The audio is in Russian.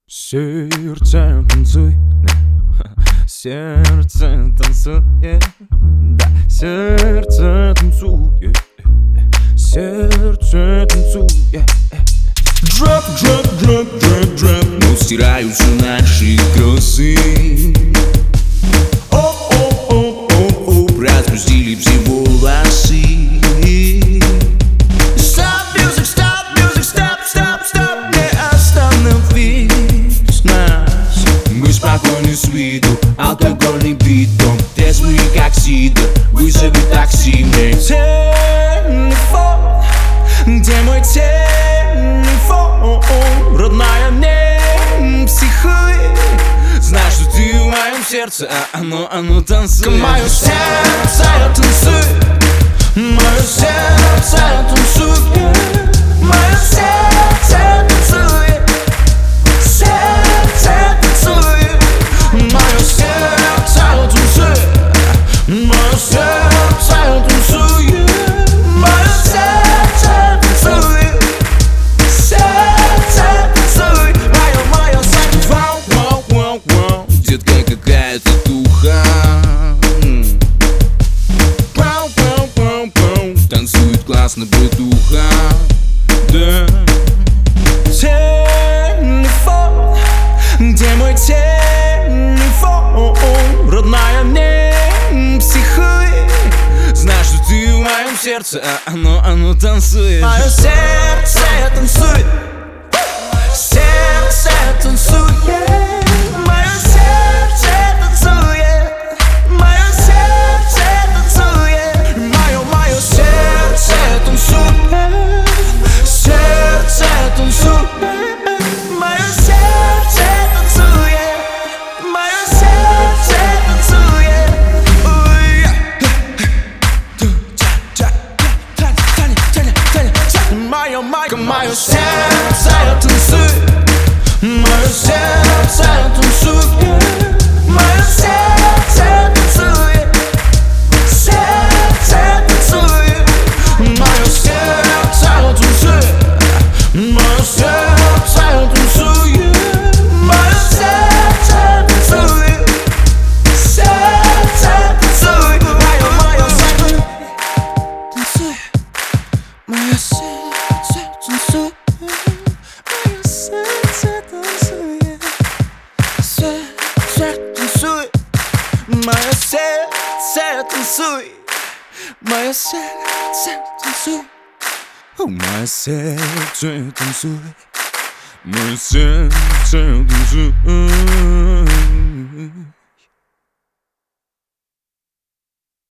Сердце танцуй, сердце танцует, да, сердце танцует, сердце танцует. Drop, drop, drop, drop, drop. Но стираются наши кроссы. О-о-о-о-о. Распустили все волосы. Stop music, stop music, stop, stop, stop. Не остановить нас. Мы спокойны с виду, алкогольный битом, трезвые как сидр. Вызови такси мне. Телефон, где мой телефон? Родная, не психуй. Знаешь, что ты в моем сердце, а оно танцует. Мое сердце танцует, мое сердце танцует, мое сердце танцует, сердце танцует, мое сердце танцует, мое сердце танцует, мое сердце танцует, сердце танцует, мое сердце. Вау-вау-вау-вау, детка какая-то духа. Танцует классно бытуха, да. Телефон, где мой телефон? Родная, не психуй. Знаешь, что ты в моем сердце, а оно танцует. Мое сердце танцует, сердце танцует. Мое сердце танцует, мое сердце танцует, мое сердце танцует, сердце танцует, мое сердце танцует, мое сердце танцует. Мое сердце танцует, мое сердце танцует, мое сердце танцует, сердце танцует, мое сердце танцует, мое сердце танцует, мое сердце танцует, сердце танцует, мое сердце танцует, мое сердце танцует, мое сердце танцует, сердце танцует, мое сердце танцует, мое сердце танцует, мое сердце танцует, мое сердце танцует.